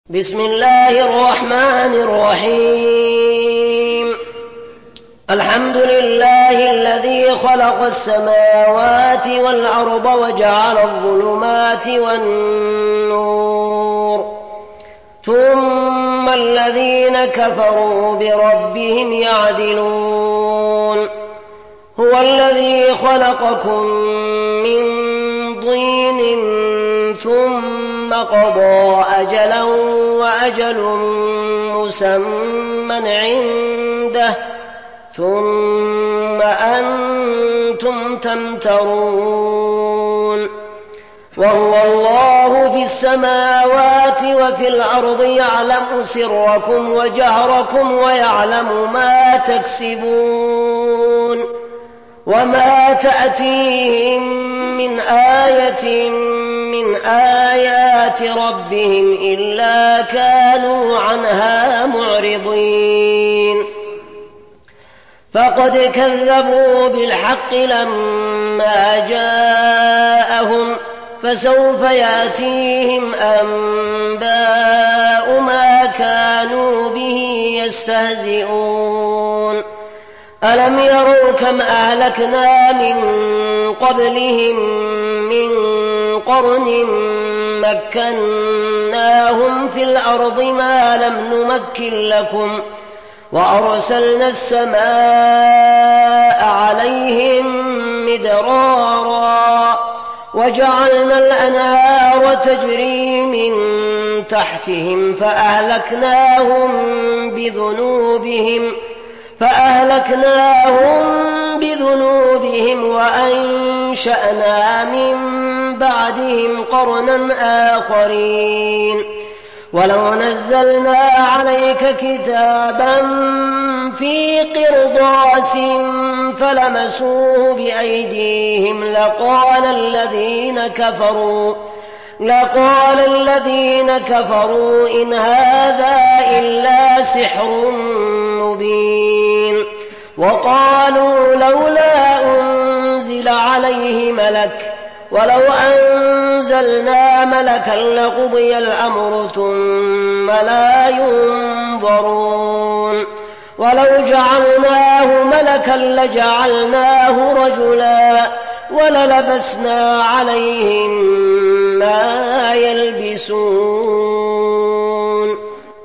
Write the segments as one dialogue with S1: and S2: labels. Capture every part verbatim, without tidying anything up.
S1: بسم الله الرحمن الرحيم. الحمد لله الذي خلق السماوات والأرض وجعل الظلمات والنور، ثم الذين كفروا بربهم يعدلون. هو الذي خلقكم من طين ثم قضى أجلا وأجل مسمى عنده ثم أنتم تمترون. وهو الله في السماوات وفي الأرض يعلم سركم وجهركم ويعلم ما تكسبون. وما تأتيهم من آية من آيات ربهم إلا كانوا عنها معرضين. فقد كذبوا بالحق لما جاءهم، فسوف يأتيهم أنباء ما كانوا به يستهزئون. ألم يروا كم أهلكنا من قبلهم من قرن مكناهم في الأرض ما لم نمكن لكم، وأرسلنا السماء عليهم مدرارا، وجعلنا الأنهار تجري من تحتهم فأهلكناهم بذنوبهم فأهلكناهم بذنوبهم وأنشأنا من بعدهم قرنا آخرين. ولو نزلنا عليك كتابا في قرطاس فلمسوه بأيديهم لقال الذين كفروا لقال الذين كفروا إن هذا إلا سحر مبين. وقالوا لولا أنزل عليه ملك، ولو أنزلنا ملكا لقضي الأمر ثم لا ينظرون. ولو جعلناه ملكا لجعلناه رجلا وللبسنا عليهم ما يلبسون.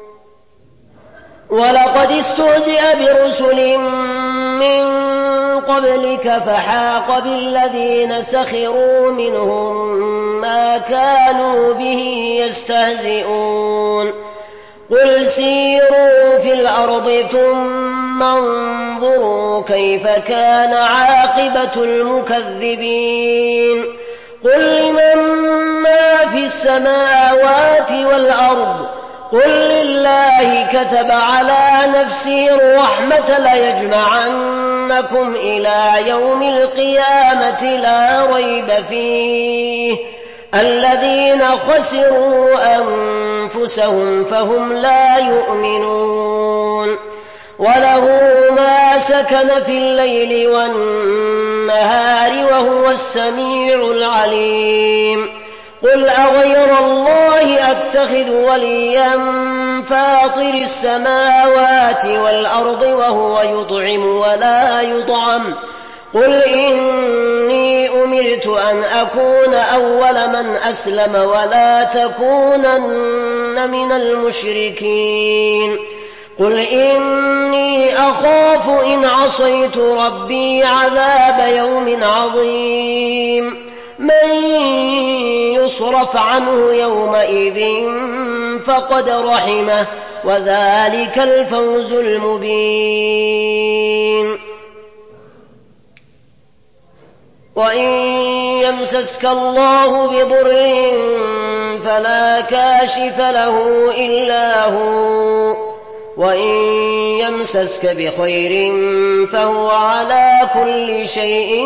S1: ولقد استهزئ برسل من قبلك فحاق بالذين سخروا منهم ما كانوا به يستهزئون. قل سيروا في الأرض ثم انظروا كيف كان عاقبة المكذبين. قل لمن ما في السماوات والأرض قل لله كتب على نفسه الرحمة ليجمعنكم إلى يوم القيامة لا ريب فيه. الذين خسروا أنفسهم فهم لا يؤمنون. وله ما سكن في الليل والنهار وهو السميع العليم. قل أغير الله أتخذ وليا فاطر السماوات والأرض وهو يطعم ولا يطعم. قل إني أمرت أن أكون أول من أسلم ولا تكونن من المشركين. قل إني أخاف إن عصيت ربي عذاب يوم عظيم. من يصرف عنه يومئذ فقد رحمه وذلك الفوز المبين. وإن يمسسك الله بضر فلا كاشف له إلا هو، وإن يمسسك بخير فهو على كل شيء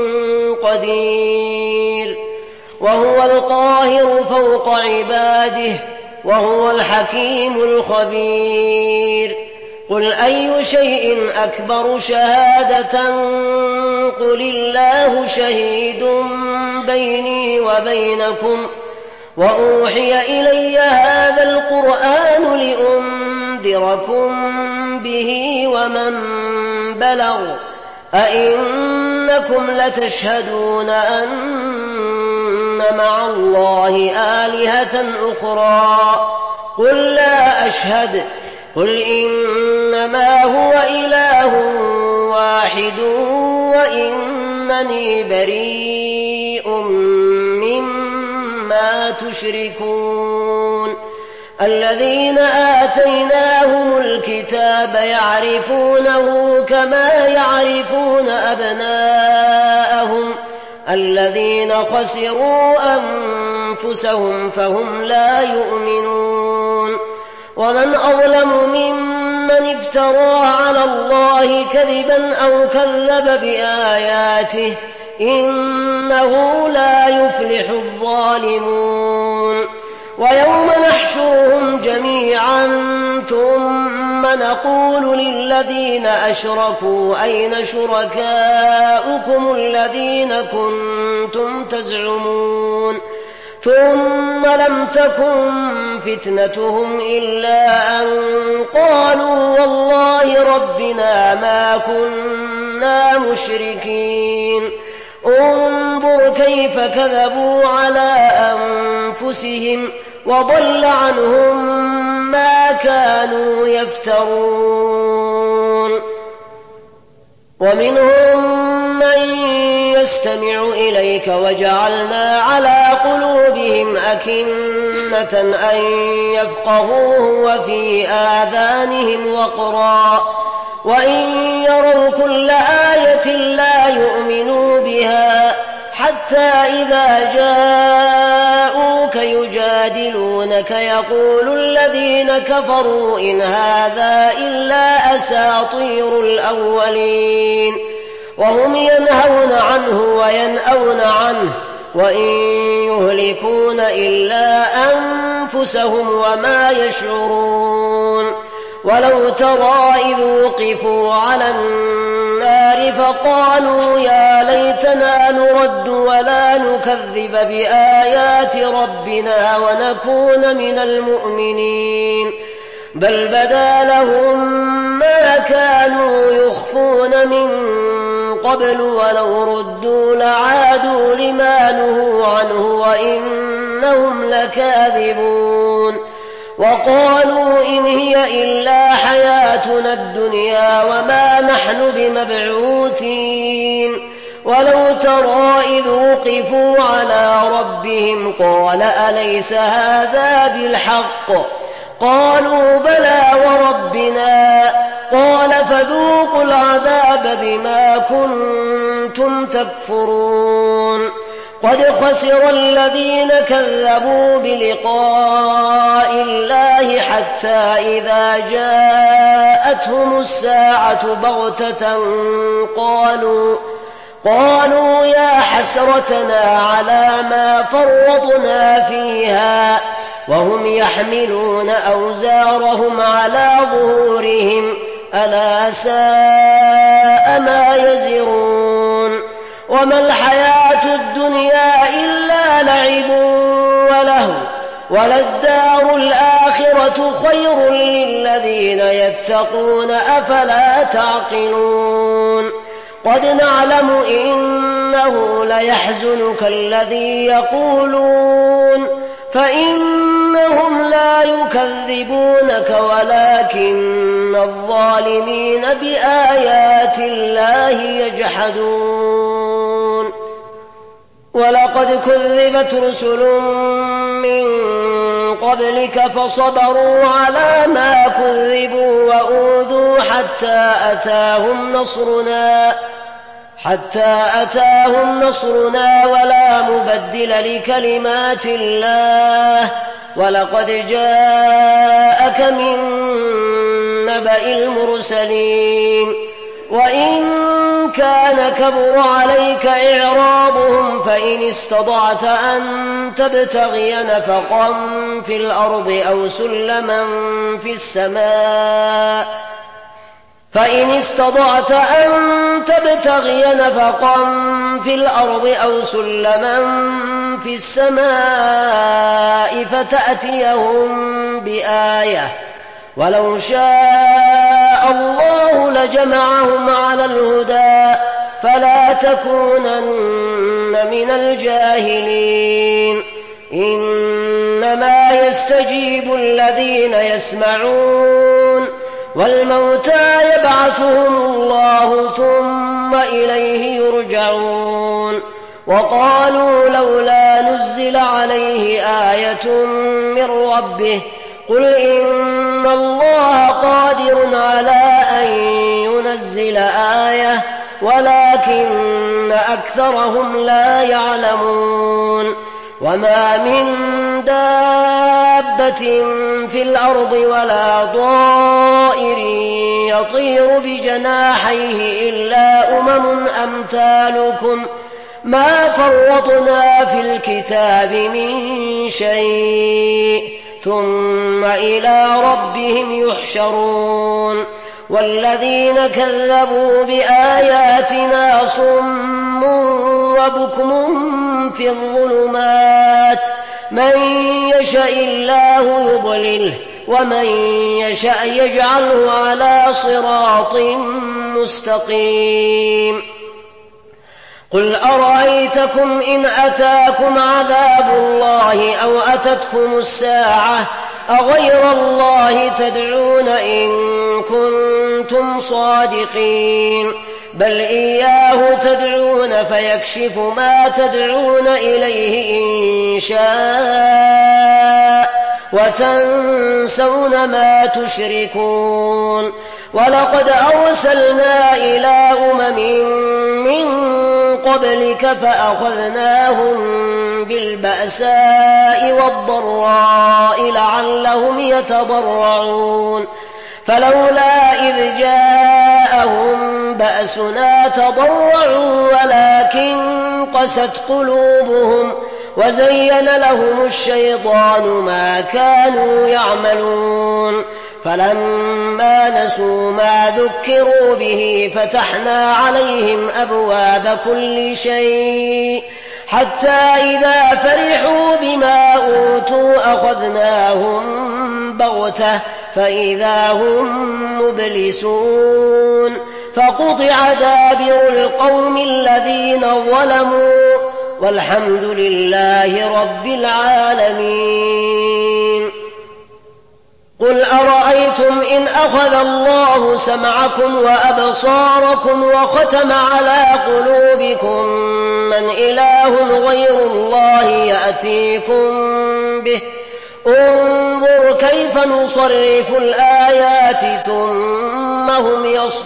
S1: قدير. وهو القاهر فوق عباده وهو الحكيم الخبير. قل أي شيء أكبر شهادة قل الله شهيد بيني وبينكم وأوحي إلي هذا القرآن لأنذركم به ومن بلغ أئنكم لتشهدون أن مع الله آلهة أخرى قل لا أشهد قل إنما هو إله واحد وإنني بريء مما تشركون الذين آتيناهم الكتاب يعرفونه كما يعرفون أبناءهم الذين خسروا أنفسهم فهم لا يؤمنون ومن أظلم ممن افترى على الله كذبا أو كذب بآياته إنه لا يفلح الظالمون ويوم نحشرهم جميعا ثم نقول للذين أشركوا أين شركاؤكم الذين كنتم تزعمون ثم لم تكن فتنتهم إلا أن قالوا والله ربنا ما كنا مشركين انظر كيف كذبوا على أنفسهم وضل عنهم ما كانوا يفترون ومنهم من يستمع إليك وجعلنا على قلوبهم أكنة أن يفقهوه وفي آذانهم وقرا وإن يروا كل آية لا يؤمنوا بها حتى إذا جاءوك يجادلونك يقول الذين كفروا إن هذا إلا أساطير الأولين وهم ينهون عنه وينأون عنه وإن يهلكون إلا أنفسهم وما يشعرون ولو ترى إذ وقفوا على النار فقالوا يا ليتنا نرد ولا نكذب بآيات ربنا ونكون من المؤمنين بل بدا لهم ما كانوا يخفون من قبل ولو ردوا لعادوا لما نهوا عنه وإنهم لكاذبون وقالوا إن هي إلا حياتنا الدنيا وما نحن بمبعوثين ولو ترى إذ وقفوا على ربهم قال أليس هذا بالحق قالوا بلى وربنا قال فذوقوا العذاب بما كنتم تكفرون قد خسر الذين كذبوا بلقاء الله حتى إذا جاءتهم الساعة بغتة قالوا قالوا يا حسرتنا على ما فرطنا فيها وهم يحملون أوزارهم على ظهورهم ألا ساء ما يزرون وما الحياة الدنيا إلا لعب وله وللدار الآخرة خير للذين يتقون أفلا تعقلون قد نعلم إنه ليحزنك الذي يقولون فإنهم لا يكذبونك ولكن الظالمين بآيات الله يجحدون ولقد كذبت رسل من قبلك فصبروا على ما كذبوا وأوذوا حتى أتاهم نصرنا حتى أتاهم نصرنا ولا مبدل لكلمات الله ولقد جاءك من نبأ المرسلين وإن كان كبر عليك إعراضهم فإن استطعت أن تبتغي نفقا في الأرض أو سلما في السماء فإن استطعت أن تبتغي نفقا في الأرض أو سلما في السماء فتأتيهم بآية ولو شاء الله لجمعهم على الهدى فلا تكونن من الجاهلين. إنما يستجيب الذين يسمعون والموتى يبعثهم الله ثم إليه يرجعون. وقالوا لولا نزل عليه آية من ربه قل إن الله قادر على أن ينزل آية ولكن أكثرهم لا يعلمون. وما من دابة في الأرض ولا طائر يطير بجناحيه إلا أمم أمثالكم ما فرطنا في الكتاب من شيء ثم إلى ربهم يحشرون. والذين كذبوا بآياتنا صم وبكم في الظلمات من يشاء الله يضلله ومن يشاء يجعله على صراط مستقيم. قل أرأيتكم إن أتاكم عذاب الله أو أتتكم الساعة أغير الله تدعون إن كنتم صادقين بل إياه تدعون فيكشف ما تدعون إليه إن شاء وتنسون ما تشركون. ولقد أرسلنا إلى أمم من قبلك فأخذناهم بالبأساء والضراء لعلهم يتضرعون فلولا إذ جاءهم بأسنا تضرعوا ولكن قست قلوبهم وزين لهم الشيطان ما كانوا يعملون. فلما نسوا ما ذكروا به فتحنا عليهم أبواب كل شيء حتى إذا فرحوا بما أوتوا أخذناهم بغتة فإذا هم مبلسون فقطع دابر القوم الذين ظلموا والحمد لله رب العالمين. قل أرأيتم إن أخذ الله سمعكم وأبصاركم وختم على قلوبكم من إله غير الله يأتيكم به انظر كيف نصرف الآيات ثم هم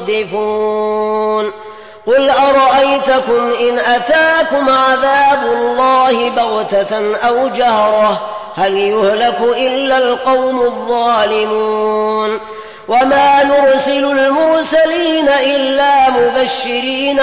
S1: يصدفون. قل أرأيتكم إن أتاكم عذاب الله بغتة أو جهرة هل يهلك إلا القوم الظالمون. وما نرسل المرسلين إلا مبشرين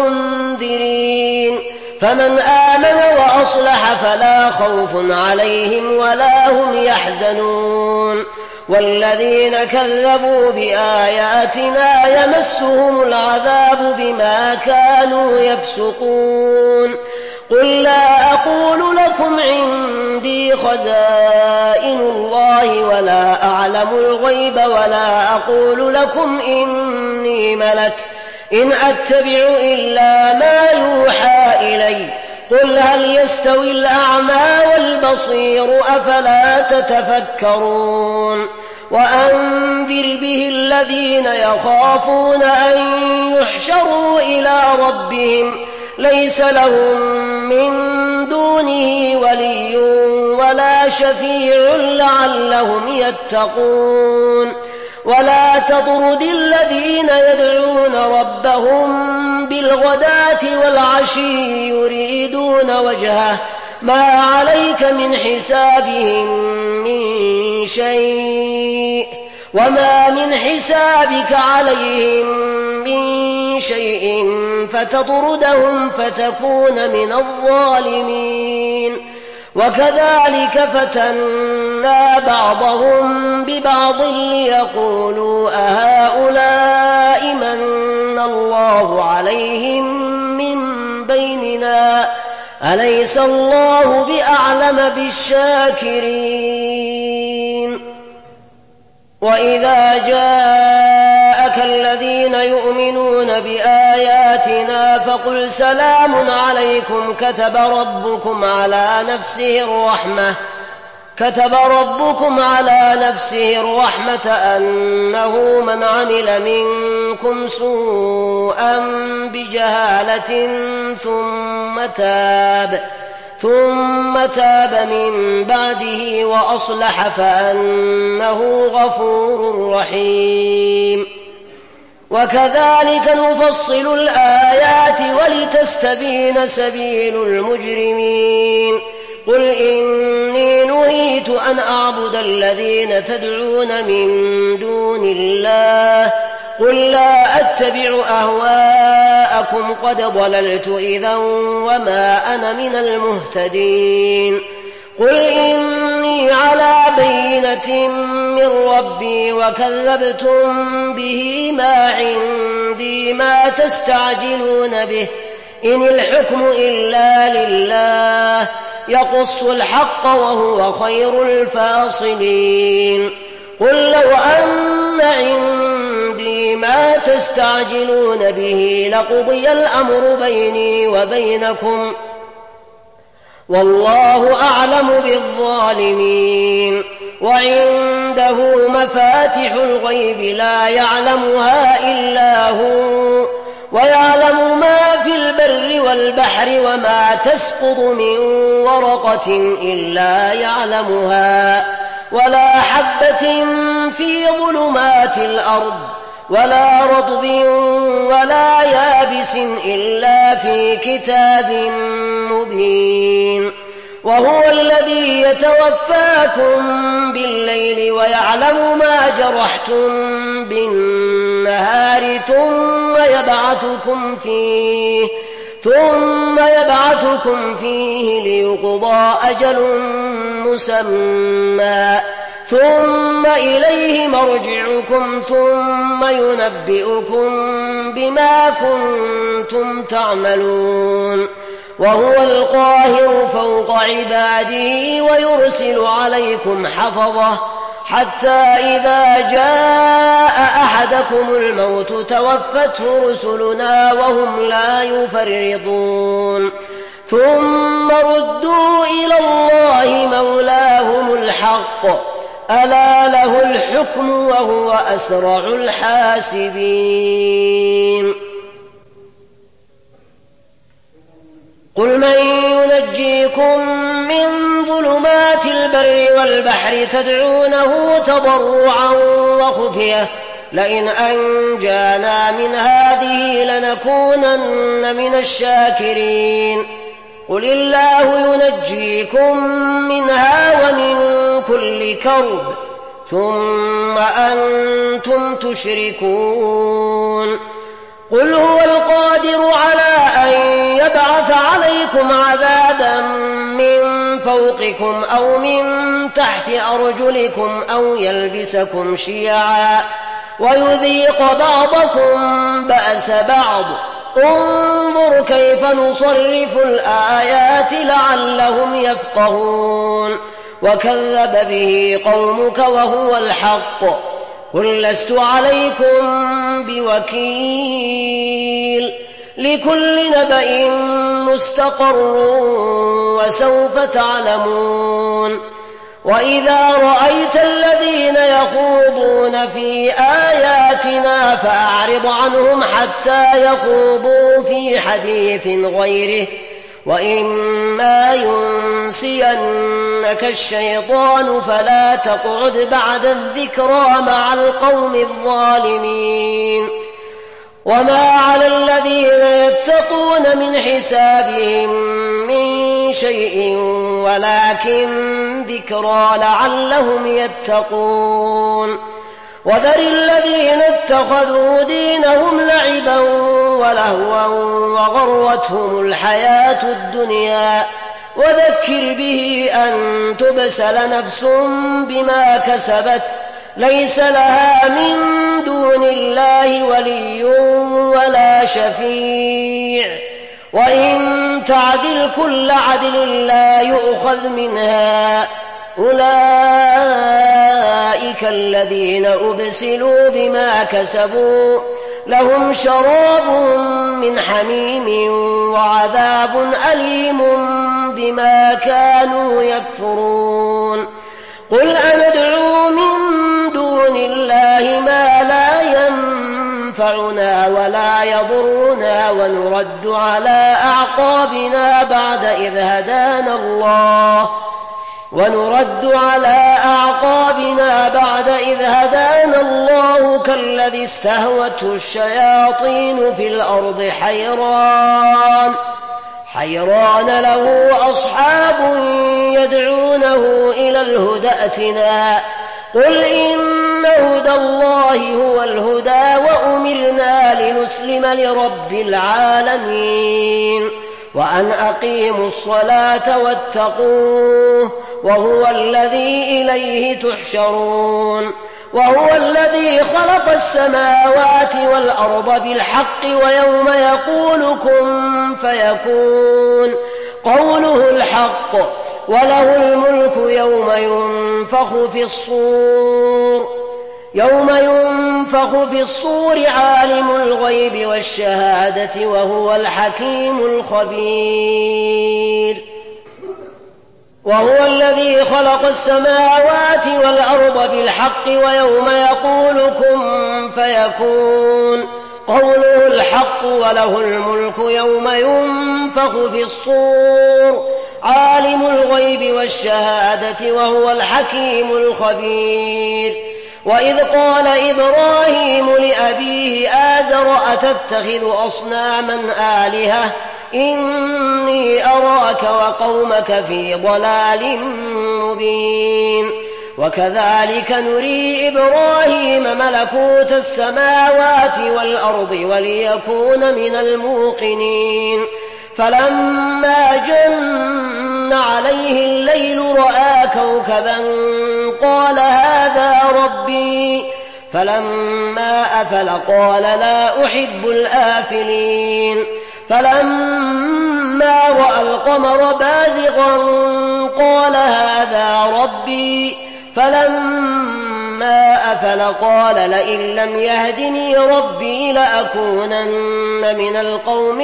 S1: ومنذرين فمن آمن وأصلح فلا خوف عليهم ولا هم يحزنون. والذين كذبوا بآياتنا يمسهم العذاب بما كانوا يفسقون. قل لا أقول لكم عندي خزائن الله ولا أعلم الغيب ولا أقول لكم إني ملك إن أتبع إلا ما يوحى إلي قل هل يستوي الأعمى والبصير أفلا تتفكرون. وأنذر به الذين يخافون أن يحشروا إلى ربهم ليس لهم من دونه ولي ولا شفيع لعلهم يتقون. ولا تطرد الذين يدعون ربهم بالغداة والعشي يريدون وجهه ما عليك من حسابهم من شيء وما من حسابك عليهم من شيء فتطردهم فتكون من الظالمين. وكذلك فتنا بعضهم ببعض ليقولوا أهؤلاء من الله عليهم من بيننا أليس الله بأعلم بالشاكرين. وإذا جاءك الذين يؤمنون بآياتنا فقل سلام عليكم كتب ربكم على نفسه الرحمة كتب ربكم على نفسه الرحمة أنه من عمل منكم سوءا بجهالة ثم تاب ثم تاب من بعده وأصلح فأنه غفور رحيم. وكذلك نفصل الآيات ولتستبين سبيل المجرمين. قل إني نهيت أن أعبد الذين تدعون من دون الله قل لا أتبع أهواءكم قد ضللت إذا وما أنا من المهتدين. قل إني على بينة من ربي وكذبتم به ما عندي ما تستعجلون به إن الحكم إلا لله يقص الحق وهو خير الفاصلين. قل لو أن عندي ما تستعجلون به لقضي الأمر بيني وبينكم والله أعلم بالظالمين. وعنده مفاتح الغيب لا يعلمها إلا هو ويعلم ما في البر والبحر وما تسقط من ورقة إلا يعلمها ولا حبة في ظلمات الأرض ولا رطب ولا يابس إلا في كتاب مبين. وهو الذي يتوفاكم بالليل ويعلم ما جرحتم بالنهار ثم يبعثكم فيه ثم يبعثكم فيه ليقضى أجل مسمى ثم إليه مرجعكم ثم ينبئكم بما كنتم تعملون. وهو القاهر فوق عباده ويرسل عليكم حفظة حتى إذا جاء أحدكم الموت توفته رسلنا وهم لا يفرطون ثم ردوا إلى الله مولاهم الحق ألا له الحكم وهو أسرع الحاسبين. قل من ينجيكم من ظلمات البر والبحر تدعونه تضرعا وخفية لئن أنجانا من هذه لنكونن من الشاكرين. قل الله ينجيكم منها ومن كل كرب ثم أنتم تشركون. قل هو القادر على أن يبعث عليكم عذابا من فوقكم أو من تحت أرجلكم أو يلبسكم شيعا ويذيق بعضكم بأس بعض انظر كيف نصرف الآيات لعلهم يفقهون. وكذب به قومك وهو الحق قل لست عليكم بوكيل لكل نبأ مستقر وسوف تعلمون. وإذا رأيت الذين يخوضون في آياتنا فأعرض عنهم حتى يخوضوا في حديث غيره وإما ينسينك الشيطان فلا تقعد بعد الذكرى مع القوم الظالمين. وما على الذين يتقون من حسابهم من شيء ولكن ذكرى لعلهم يتقون. وذر الذين اتخذوا دينهم لعبا ولهوا وغرتهم الحياة الدنيا وذكر به أن تبسل نفس بما كسبت ليس لها من دون الله ولي ولا شفيع وإن تعدل كل عدل لا يؤخذ منها أولئك الذين أبسلوا بما كسبوا لهم شراب من حميم وعذاب أليم بما كانوا يكفرون قل أندعو من دون الله ما لا ينفعنا ولا يضرنا ونرد على أعقابنا بعد إذ هدانا الله ونرد على أعقابنا بعد إذ هدانا الله كالذي استهوته الشياطين في الأرض حيران حيران له أصحاب يدعونه إلى الهدى ائتنا قل إن هدى الله هو الهدى وأمرنا لنسلم لرب العالمين وأن أقيموا الصلاة واتقوه وهو الذي إليه تحشرون وهو الذي خلق السماوات والأرض بالحق ويوم يقول كن فيكون قوله الحق وله الملك يوم ينفخ في الصور يوم ينفخ في الصور عالم الغيب والشهادة وهو الحكيم الخبير وهو الذي خلق السماوات والأرض بالحق ويوم يقول كن فيكون قوله الحق وله الملك يوم ينفخ في الصور عالم الغيب والشهادة وهو الحكيم الخبير وإذ قال إبراهيم لأبيه آزر أتتخذ أصناما آلهة إني أراك وقومك في ضلال مبين وكذلك نري إبراهيم ملكوت السماوات والأرض وليكون من الموقنين فلما جن عليه الليل رأى كوكبا قال هذا ربي فلما أفل قال لا أحب الآفلين فلما رأى القمر بازغا قال هذا ربي فلما أفل قال لئن لم يهدني ربي لأكونن من القوم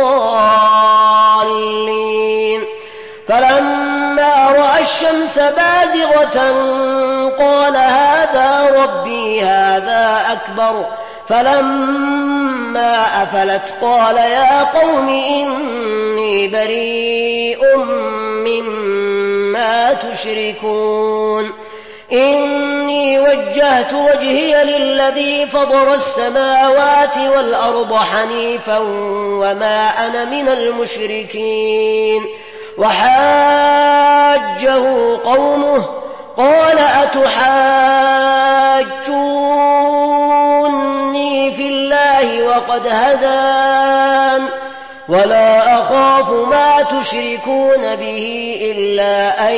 S1: الضالين فلما رأى الشمس بازغة قال هذا ربي هذا أكبر فلما أفلت قال يا قوم إني بريء مما تشركون إني وجهت وجهي للذي فطر السماوات والأرض حنيفا وما أنا من المشركين وحاجه قومه قال أتحاجوني في الله وقد هدان ولا أخاف ما تشركون به إلا أن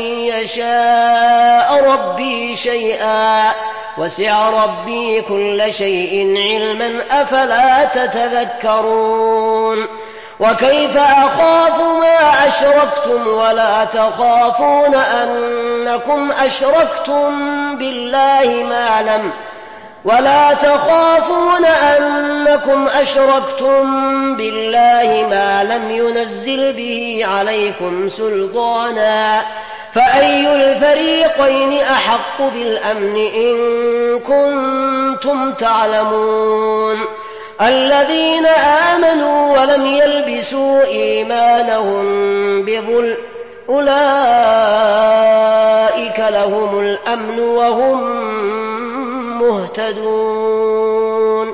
S1: يشاء ربي شيئا وسع ربي كل شيء علما أفلا تتذكرون وكيف أخاف ما أشركتم ولا تخافون أنكم أشركتم بالله ما لم ولا تخافون أنكم أشركتم بالله ما لم ينزل به عليكم سلطانا فأي الفريقين أحق بالأمن إن كنتم تعلمون الذين آمنوا ولم يلبسوا إيمانهم بظلم أولئك لهم الأمن وهم مهتدون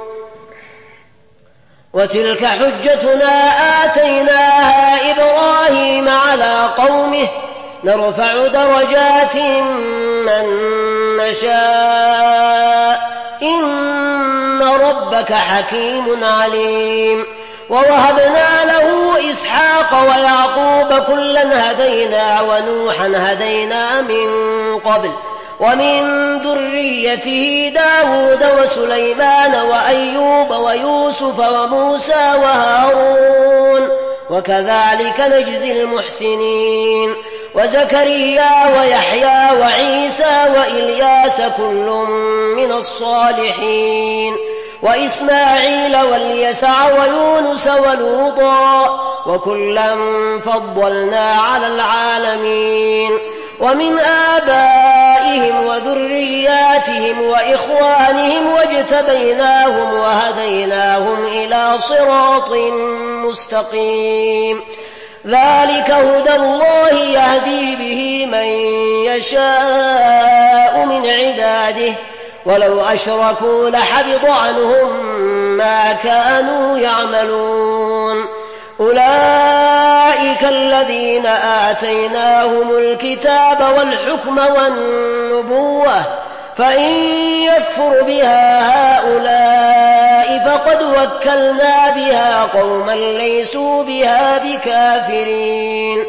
S1: وتلك حجتنا آتيناها إبراهيم على قومه نرفع درجات من نشاء إن ربك حكيم عليم ووهبنا له إسحاق ويعقوب كلا هدينا ونوحا هدينا من قبل ومن ذريته داود وسليمان وأيوب ويوسف وموسى وهارون وكذلك نجزي المحسنين وزكريا ويحيى وعيسى وإلياس كل من الصالحين وإسماعيل واليسع ويونس ولوطا وكلا فضلنا على العالمين ومن آبائهم وذرياتهم وإخوانهم واجتبيناهم وهديناهم إلى صراط مستقيم ذلك هدى الله يهدي به من يشاء من عباده ولو أشركوا لحبط عنهم ما كانوا يعملون أولئك الذين آتيناهم الكتاب والحكم والنبوة فإن يكفر بها هؤلاء فقد وكلنا بها قوما ليسوا بها بكافرين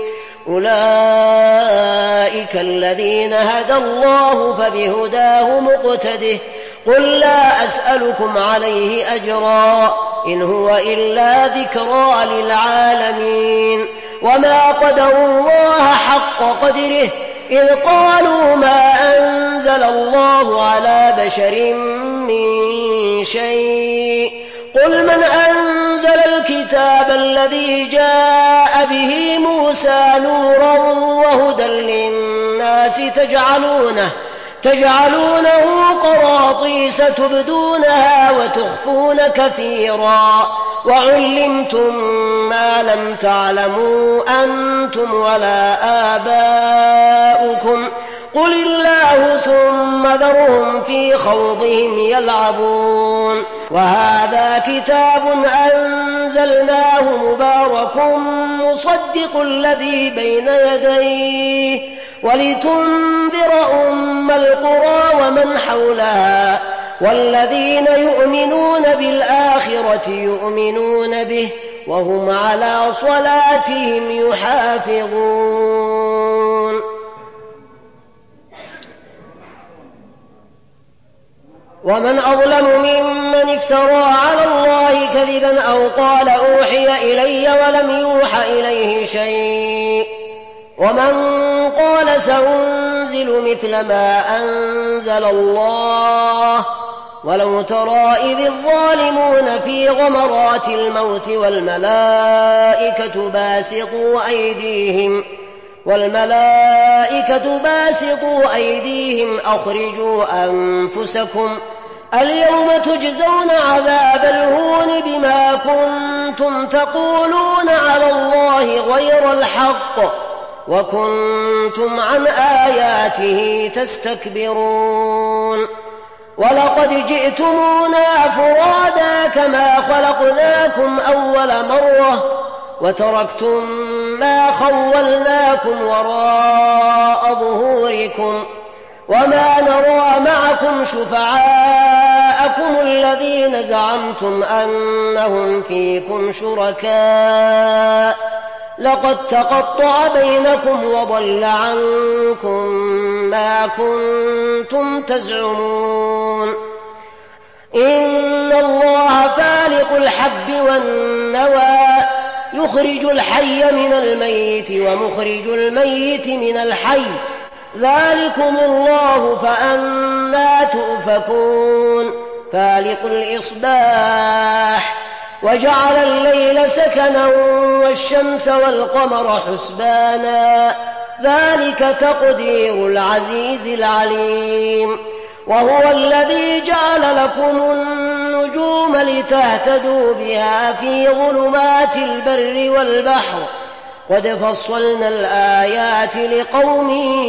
S1: أولئك الذين هدى الله فبهداه مقتده قل لا أسألكم عليه أجرا إن هو إلا ذكرى للعالمين وما قدروا الله حق قدره إذ قالوا ما أنزل الله على بشر من شيء قل من أنزل الكتاب الذي جاء به موسى نورا وهدى للناس تجعلونه تجعلونه قراطيس تبدونها وتخفون كثيرا وعلمتم ما لم تعلموا أنتم ولا آباؤكم قل الله ثم ذرهم في خوضهم يلعبون وهذا كتاب أنزلناه مبارك مصدق الذي بين يديه ولتنذر أم القرى ومن حولها والذين يؤمنون بالآخرة يؤمنون به وهم على صلاتهم يحافظون ومن أظلم ممن افترى على الله كذبا أو قال أوحي إلي ولم يوح إليه شيء ومن قال سأنزل مثل ما أنزل الله ولو ترى إذ الظالمون في غمرات الموت والملائكة باسطوا أيديهم والملائكة باسطوا أيديهم أخرجوا أنفسكم اليوم تجزون عذاب الهون بما كنتم تقولون على الله غير الحق وكنتم عن آياته تستكبرون ولقد جئتمونا فرادا كما خلقناكم أول مرة وتركتم ما خولناكم وراء ظهوركم وما نرى معكم شفعاءكم الذين زعمتم أنهم فيكم شركاء لقد تقطع بينكم وضل عنكم ما كنتم تزعمون إن الله فالق الحب والنوى يخرج الحي من الميت ومخرج الميت من الحي ذلكم الله فأنى تؤفكون فالق الإصباح وجعل الليل سكنا والشمس والقمر حسبانا ذلك تقدير العزيز العليم وهو الذي جعل لكم النجوم لتهتدوا بها في ظلمات البر والبحر قد فصلنا الآيات لقوم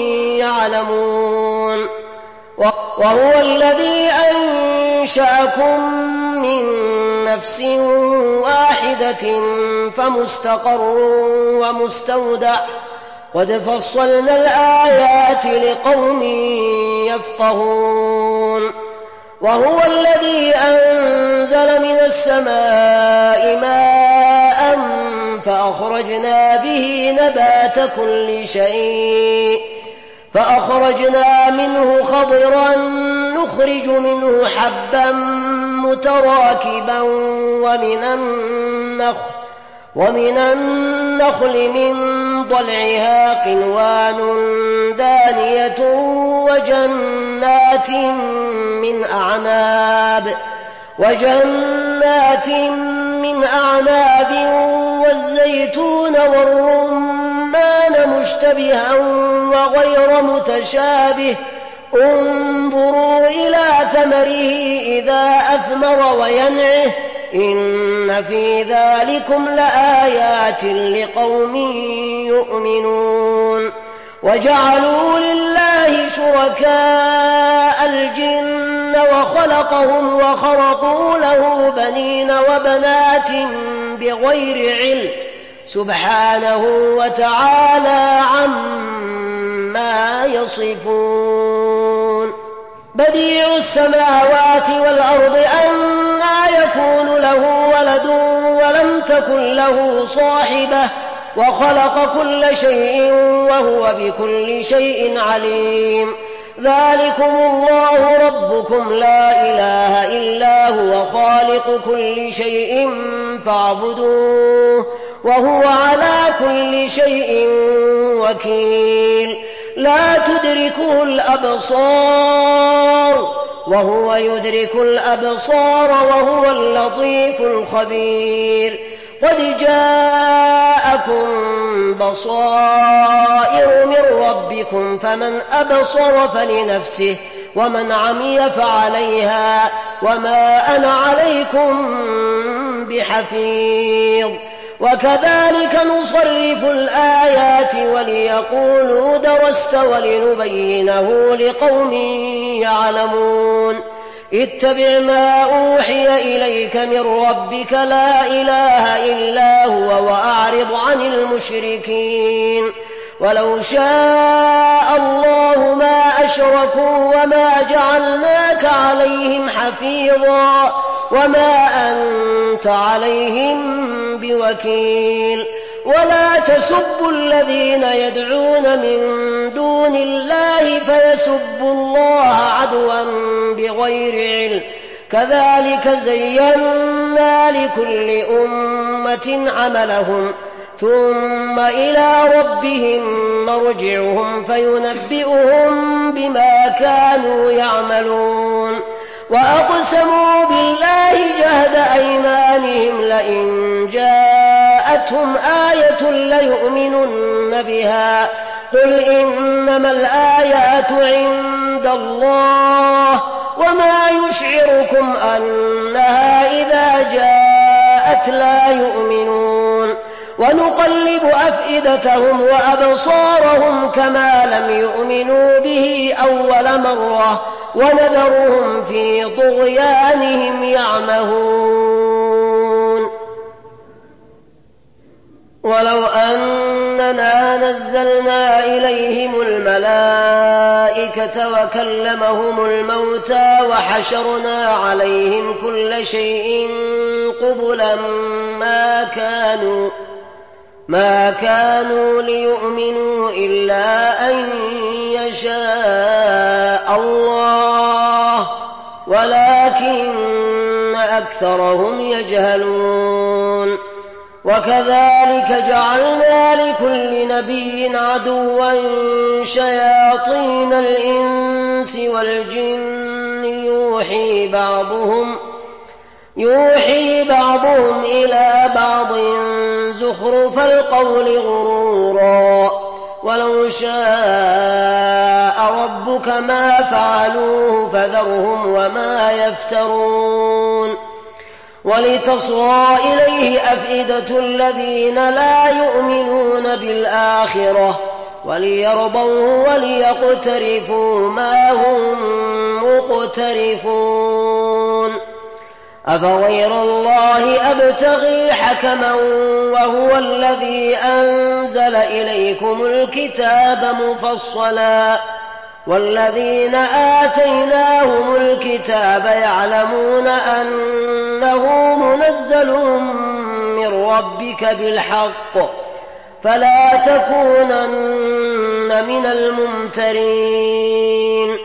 S1: يعلمون وهو الذي أنشأكم من نفس واحدة فمستقر ومستودع قد فصلنا الآيات لقوم يفقهون وهو الذي أنزل من السماء ماء فأخرجنا به نبات كل شيء فأخرجنا منه خضرا نخرج منه حبا متراكبا ومن النخل ومن النخل من ضلعها قنوان دانية وجنات من أعناب وجنات من أعناب والزيتون والرمان مشتبها وغير متشابه انظروا إلى ثمره إذا أثمر وينعه إن في ذلكم لآيات لقوم يؤمنون وجعلوا لله شركاء الجن وخلقهم وخرقوا له بنين وبنات بغير علم سبحانه وتعالى عما يصفون بديع السماوات والأرض أنى يكون له ولد ولم تكن له صاحبة وخلق كل شيء وهو بكل شيء عليم ذلكم الله ربكم لا إله إلا هو خالق كل شيء فاعبدوه وهو على كل شيء وكيل لا تدركه الأبصار وهو يدرك الأبصار وهو اللطيف الخبير قد جاءكم بصائر من ربكم فمن أبصر فلنفسه ومن عمي فعليها وما أنا عليكم بحفيظ وكذلك نصرف الآيات وليقولوا درست ولنبينه لقوم يعلمون اتبع ما أوحي إليك من ربك لا إله إلا هو وأعرض عن المشركين ولو شاء الله ما أشركوا وما جعلناك عليهم حفيظا وما أنت عليهم بوكيل ولا تسبوا الذين يدعون من دون الله فيسبوا الله عدوا بغير علم كذلك زينا لكل أمة عملهم ثم إلى ربهم مرجعهم فينبئهم بما كانوا يعملون وأقسموا بالله جهد أيمانهم لئن جاءتهم آية ليؤمنن بها قل إنما الآيات عند الله وما يشعركم أنها إذا جاءت لا يؤمنون ونقلب أفئدتهم وأبصارهم كما لم يؤمنوا به أول مرة ونذرهم في طغيانهم يعمهون ولو أننا نزلنا إليهم الملائكة وكلمهم الموتى وحشرنا عليهم كل شيء قبلا ما كانوا ما كانوا ليؤمنوا إلا أن يشاء الله ولكن أكثرهم يجهلون وكذلك جعلنا لكل نبي عدوا شياطين الإنس والجن يوحي بعضهم يوحي بعضهم إلى بعض زخرف القول غرورا ولو شاء ربك ما فعلوه فذرهم وما يفترون ولتصغى إليه أفئدة الذين لا يؤمنون بالآخرة وليرضوه وليقترفوا ما هم مقترفون أفغير الله أبتغي حكما وهو الذي أنزل إليكم الكتاب مفصلا والذين آتيناهم الكتاب يعلمون أنه منزل من ربك بالحق فلا تكونن من الممترين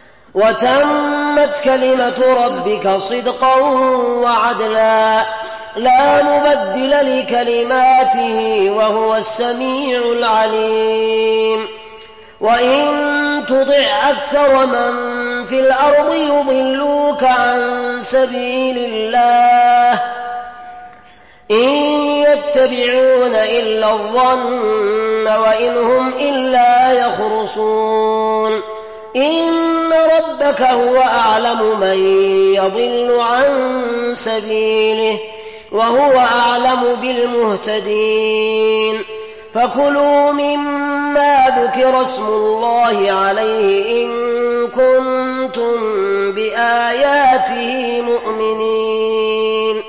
S1: وتمت كلمة ربك صدقا وعدلا لا مبدل لكلماته وهو السميع العليم. وإن تطع أكثر من في الأرض يضلوك عن سبيل الله إن يتبعون إلا الظن وإن هم إلا يخرصون. إن ربك هو أعلم من يضل عن سبيله وهو أعلم بالمهتدين. فكلوا مما ذكر اسم الله عليه إن كنتم بآياته مؤمنين.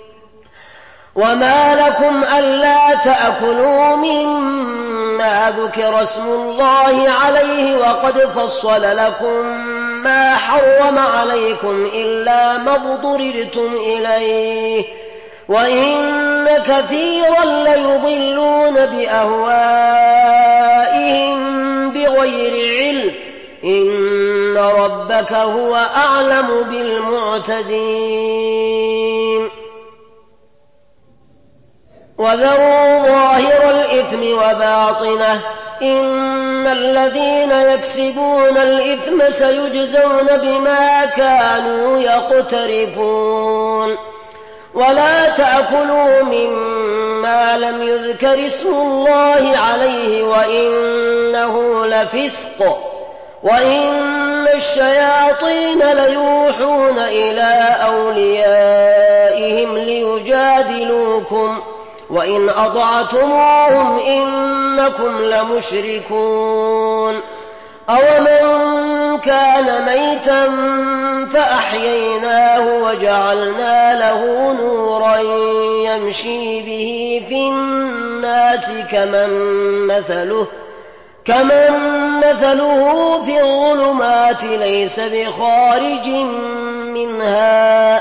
S1: وما لكم ألا تأكلوا مما ذكر اسم الله عليه وقد فصل لكم ما حرم عليكم إلا ما اضطررتم إليه وإن كثيرا ليضلون بأهوائهم بغير علم إن ربك هو أعلم بالمعتدين. وذروا ظاهر الإثم وباطنه إن الذين يكسبون الإثم سيجزون بما كانوا يقترفون. ولا تأكلوا مما لم يذكر اسم الله عليه وإنه لفسق وإن الشياطين ليوحون إلى أوليائهم ليجادلوكم وإن أطعتموهم إنكم لمشركون. أومن كان ميتا فأحييناه وجعلنا له نورا يمشي به في الناس كمن مثله, كمن مثله في الظلمات ليس بخارج منها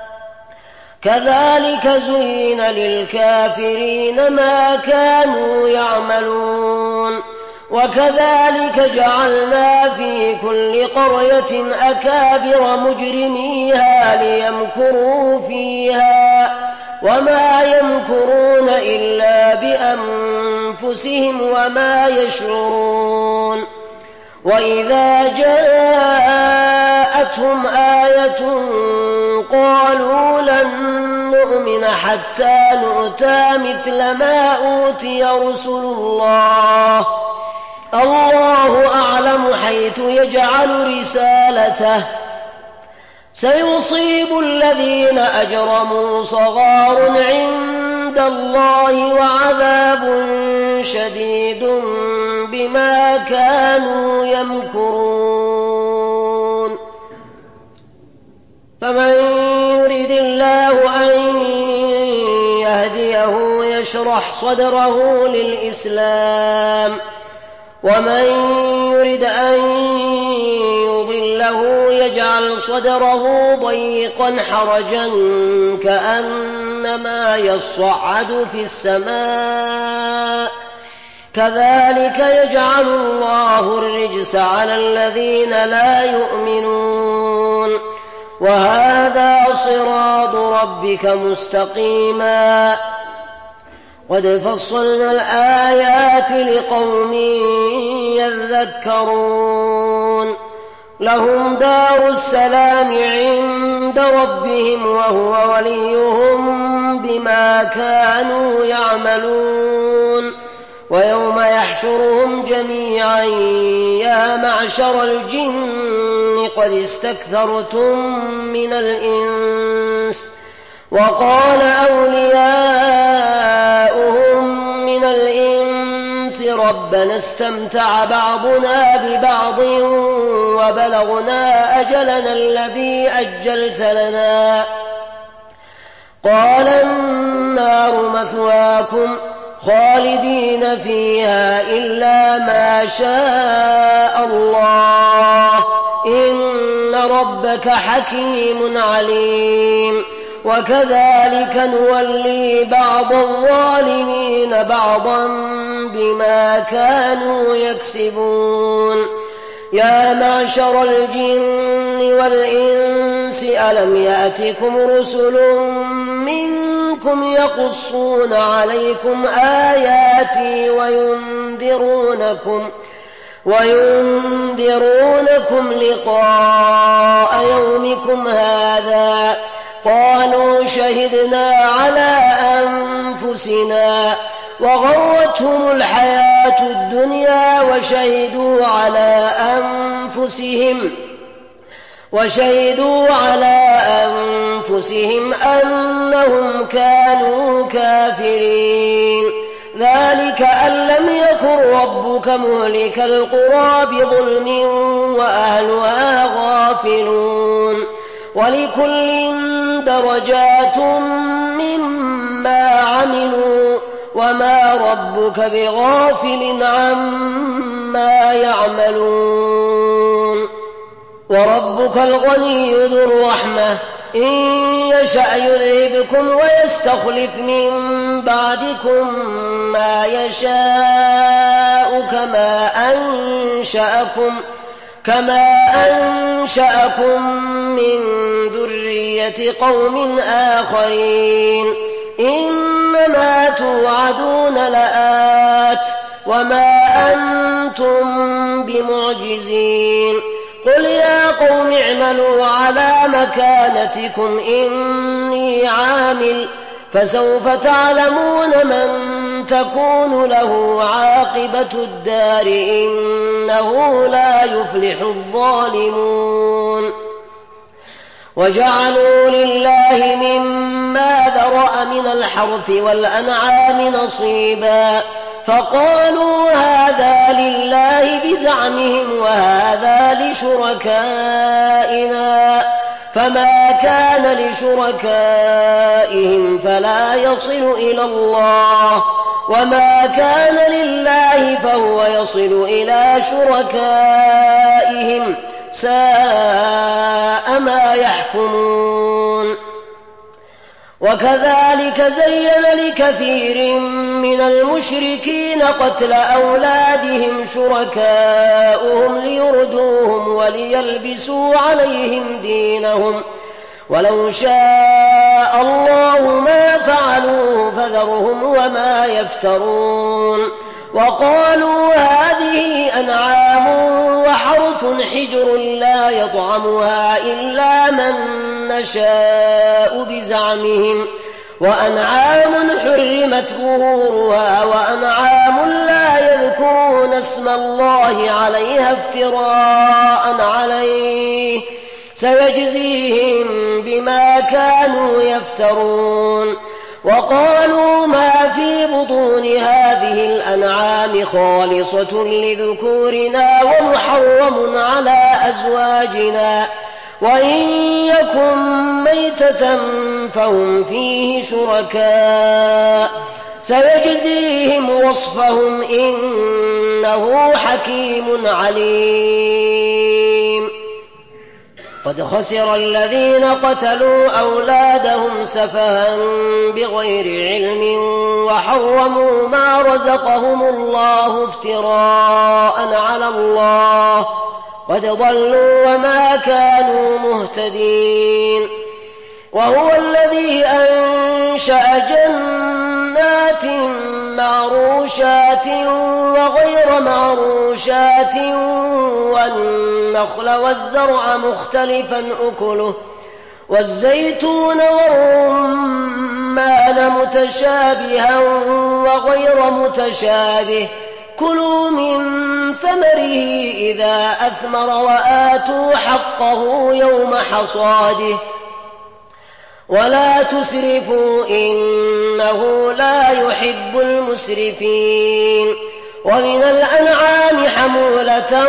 S1: كذلك زين للكافرين ما كانوا يعملون. وكذلك جعلنا في كل قرية أكابر مجرميها ليمكروا فيها وما يمكرون إلا بأنفسهم وما يشعرون. وإذا جاءتهم آية قالوا لن نؤمن حتى نؤتى مثل ما أوتي رسل الله الله أعلم حيث يجعل رسالته سيصيب الذين أجرموا صغار عند الله وعذاب شديد بما كانوا يمكرون. فمن يرد الله أن يهديه يشرح صدره للإسلام ومن يرد أن يضله يجعل صدره ضيقا حرجا كأنما يصعد في السماء كذلك يجعل الله الرجس على الذين لا يؤمنون. وهذا صراط ربك مستقيما قد فصلنا الآيات لقوم يذكرون. لهم دار السلام عند ربهم وهو وليهم بما كانوا يعملون. ويوم يحشرهم جميعا يا معشر الجن قد استكثرتم من الإنس وقال أولياؤهم من الإنس ربنا استمتع بعضنا ببعض وبلغنا أجلنا الذي أجلت لنا قال النار مثواكم خالدين فيها إلا ما شاء الله إن ربك حكيم عليم. وكذلك نولي بعض الظالمين بعضا بما كانوا يكسبون. يا معشر الجن والإنس ألم يأتكم رسل منكم يقصون عليكم آياتي وينذرونكم وينذرونكم لقاء يومكم هذا قالوا شهدنا على أنفسنا وغرتهم الحياة الدنيا وشهدوا على أنفسهم وشهدوا على أنفسهم أنهم كانوا كافرين ذلك أن لم يكن ربك مهلك القرى بظلم وأهلها غافلون ولكل درجات مما عملوا وما ربك بغافل عما يعملون وربك الغني ذو الرحمة إن يشأ يذهبكم ويستخلف من بعدكم ما يشاء كما أنشأكم كما أنشأكم من ذرية قوم آخرين إنما توعدون لآت وما أنتم بمعجزين قل يا قوم اعملوا على مكانتكم إني عامل فسوف تعلمون من تكون له عاقبة الدار إنه لا يفلح الظالمون وجعلوا لله مما ذرأ من الحرث والأنعام نصيبا فقالوا هذا لله بزعمهم وهذا لشركائنا فما كان لشركائهم فلا يصل إلى الله وما كان لله فهو يصل إلى شركائهم ساء ما يحكمون وكذلك زين لكثير من المشركين قتل أولادهم شركاؤهم ليردوهم وليلبسوا عليهم دينهم ولو شاء الله ما فعلوه فذرهم وما يفترون وقالوا هذه أنعام وحرث حجر لا يطعمها إلا من نشاء بزعمهم وأنعام حرمت ظهورها وأنعام لا يذكرون اسم الله عليها افتراء عليه سيجزيهم بما كانوا يفترون وقالوا ما في بطون هذه الأنعام خالصة لذكورنا ومحرم على أزواجنا وإن يكن ميتة فهم فيه شركاء سيجزيهم وصفهم إنه حكيم عليم قد خسر الذين قتلوا أولادهم سفها بغير علم وحرموا ما رزقهم الله افتراء على الله قد ضلوا وما كانوا مهتدين وهو الذي أنشأ جنات معروشات وغير معروشات والنخل والزرع مختلفا أكله والزيتون والرمان متشابها وغير متشابه كلوا من ثمره إذا أثمر وآتوا حقه يوم حصاده ولا تسرفوا إنه لا يحب المسرفين ومن الأنعام حمولة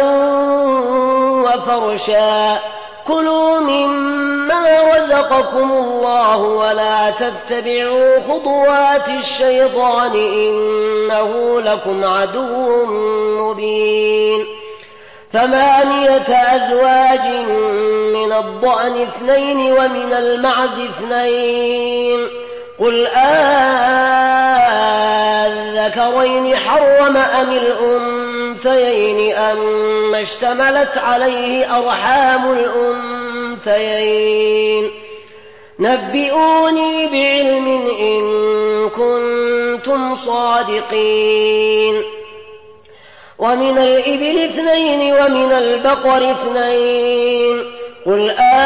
S1: وفرشا كلوا مما رزقكم الله ولا تتبعوا خطوات الشيطان إنه لكم عدو مبين ثمانية أزواج من الضأن اثنين ومن المعز اثنين قل آذكرين حرم أم الأنثيين أم اشتملت عليه أرحام الأنثيين نبئوني بعلم إن كنتم صادقين. ومن الإبل اثنين ومن البقر اثنين قل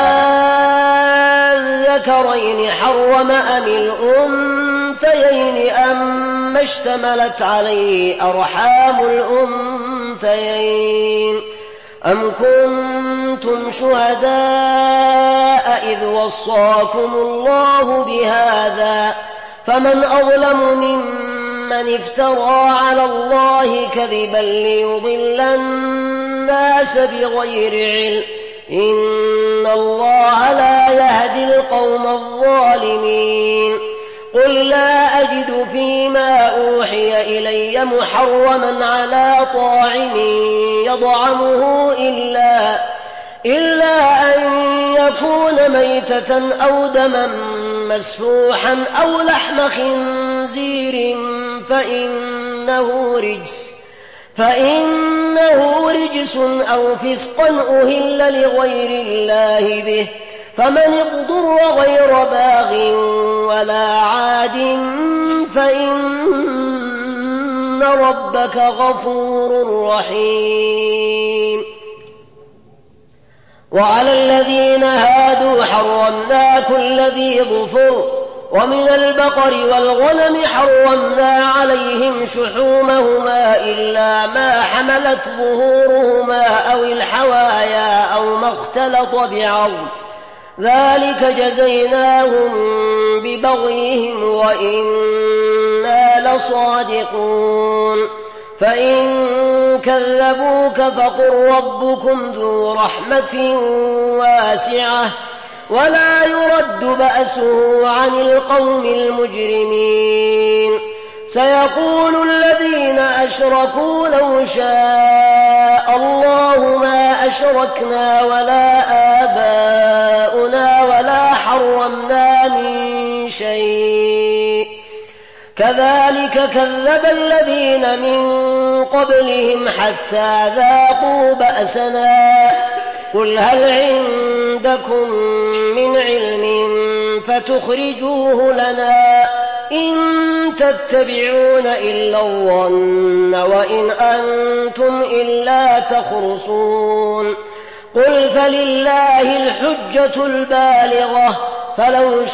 S1: أذكرين حرم أم الأنثيين أما اشتملت عليه أرحام الأنثيين أم كنتم شهداء إذ وصاكم الله بهذا فمن أظلم ممن افترى على الله كذبا ليضل الناس بغير علم إن الله لا يهدي القوم الظالمين. قل لا أجد فيما أوحي إلي محرما على طاعم يطعمه إلا, إلا أن يكون ميتة أو دما مسفوحا أو لحم خنزير فإنه رجس, فإنه رجس أو فسقا أهل لغير الله به فمن اضطر غير باغ ولا عاد فإن ربك غفور رحيم. وعلى الذين هادوا حرمنا كل ذي ظفر ومن البقر والغنم حرمنا عليهم شحومهما إلا ما حملت ظهورهما أو الحوايا أو ما اختلط بعظم ذلك جزيناهم ببغيهم وإنا لصادقون. فإن كذبوك فقل ربكم ذو رحمة واسعة ولا يرد بأسه عن القوم المجرمين. سيقول الذين أشركوا لو شاء الله ما أشركنا ولا آباؤنا ولا حرمنا من شيء كذلك كذب الذين من قبلهم حتى ذاقوا بأسنا. قل هل عندكم من علم فتخرجوه لنا إن تتبعون إلا الظن وإن أنتم إلا تخرصون. قل فلله الحجة البالغة فلو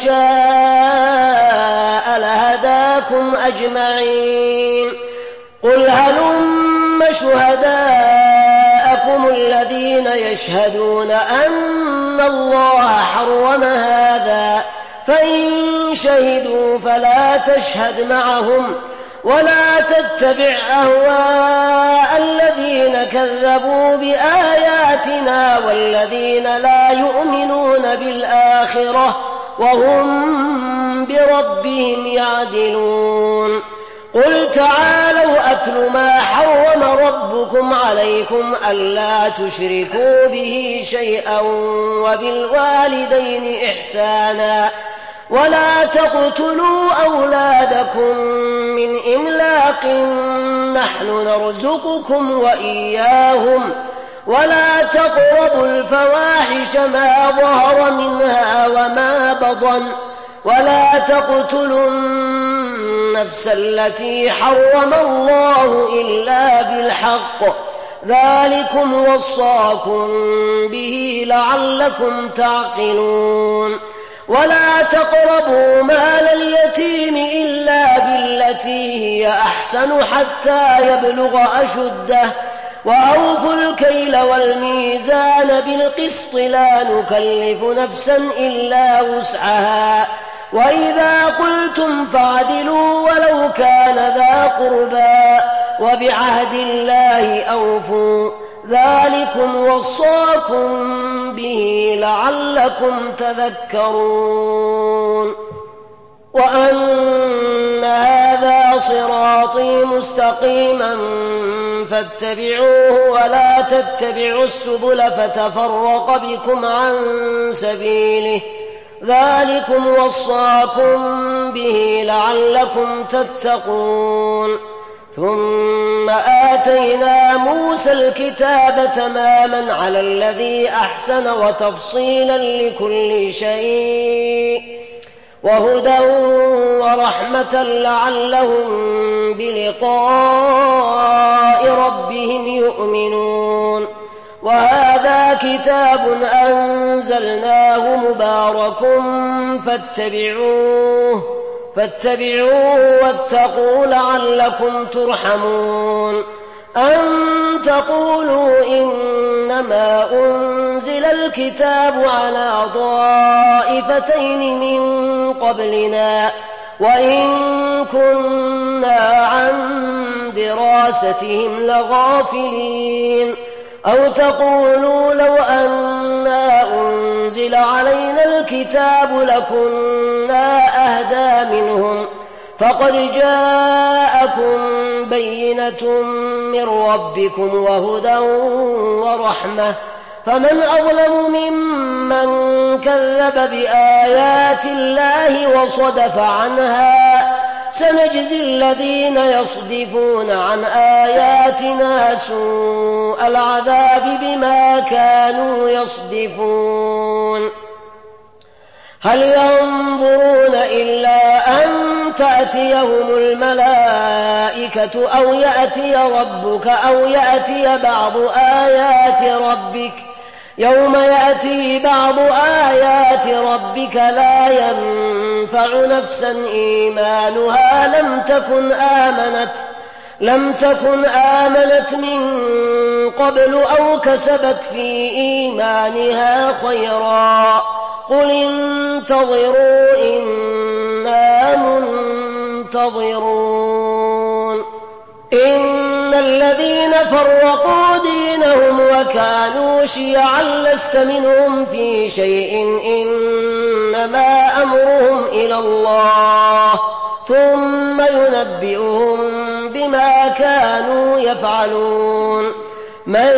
S1: شاء لهداكم أجمعين. قل هلم شهداءكم الذين يشهدون أن الله حرم هذا فإن شهدوا فلا تشهد معهم ولا تتبع أهواء الذين كذبوا بآياتنا والذين لا يؤمنون بالآخرة وهم بربهم يعدلون. قل تعالوا أتل ما حرم ربكم عليكم ألا تشركوا به شيئا وبالوالدين إحسانا ولا تقتلوا أولادكم من إملاق نحن نرزقكم وإياهم ولا تقربوا الفواحش ما ظهر منها وما بطن ولا تقتلوا النفس التي حرم الله إلا بالحق ذلكم وصاكم به لعلكم تعقلون. ولا تقربوا مال اليتيم إلا بالتي هي أحسن حتى يبلغ أشده وأوفوا الكيل والميزان بالقسط لا نكلف نفسا إلا وسعها وإذا قلتم فاعدلوا ولو كان ذا قربى وبعهد الله أوفوا ذلكم وصاكم به لعلكم تذكرون. وأن هذا صراطي مستقيما فاتبعوه ولا تتبعوا السبل فتفرق بكم عن سبيله ذلكم وصاكم به لعلكم تتقون. ثم آتينا موسى الكتاب تماما على الذي أحسن وتفصيلا لكل شيء وهدى ورحمة لعلهم بلقاء ربهم يؤمنون. وهذا كتاب أنزلناه مبارك فاتبعوه فاتبعوه واتقوا لعلكم ترحمون. أن تقولوا إنما أنزل الكتاب على طائفتين من قبلنا وإن كنا عن دراستهم لغافلين. أو تقولوا لو أنا أنزل علينا الكتاب لكنا أهدى منهم فقد جاءكم بينة من ربكم وهدى ورحمة فمن أظلم ممن كذب بآيات الله وصدف عنها. سنجزي الذين يصدفون عن آياتنا سوء العذاب بما كانوا يصدفون. هل ينظرون إلا أن تأتيهم الملائكة أو يأتي ربك أو يأتي بعض آيات ربك يوم يأتي بعض آيات ربك لا ينفع نفسا إيمانها لم تكن آمنت لم تكن آمنت من قبل أو كسبت في إيمانها خيرا. قل انتظروا إنا منتظرون. إن الذين فرقوا دينهم وكانوا شيعا لست منهم في شيء إنما أمرهم إلى الله ثم ينبئهم بما كانوا يفعلون. من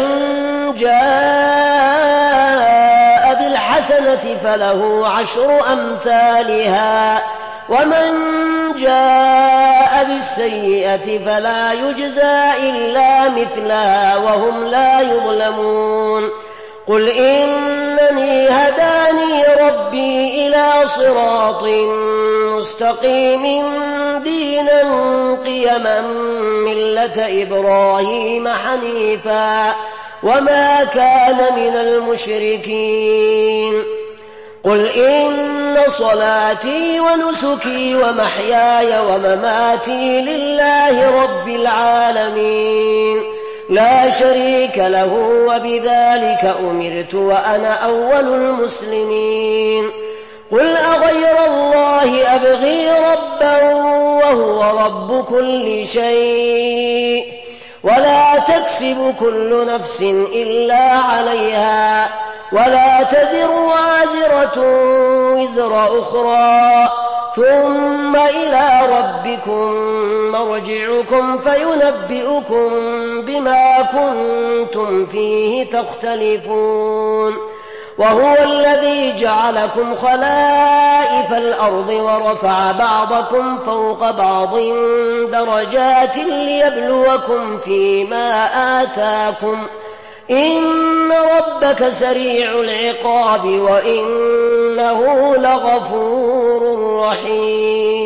S1: جاء بالحسنة فله عشر أمثالها ومن جاء بالسيئة فلا يجزى إلا مثلها وهم لا يظلمون. قل إنني هداني ربي إلى صراط مستقيم دينا قيما ملة إبراهيم حنيفا وما كان من المشركين. قل إن صلاتي ونسكي ومحياي ومماتي لله رب العالمين لا شريك له وبذلك أمرت وأنا أول المسلمين. قل أغير الله أبغي ربا وهو رب كل شيء ولا تكسب كل نفس إلا عليها ولا تزر وازرة وزر أخرى ثم إلى ربكم مرجعكم فينبئكم بما كنتم فيه تختلفون. وهو الذي جعلكم خلائف الأرض ورفع بعضكم فوق بعض درجات ليبلوكم فيما آتاكم إن ربك سريع العقاب وإنه لغفور رحيم.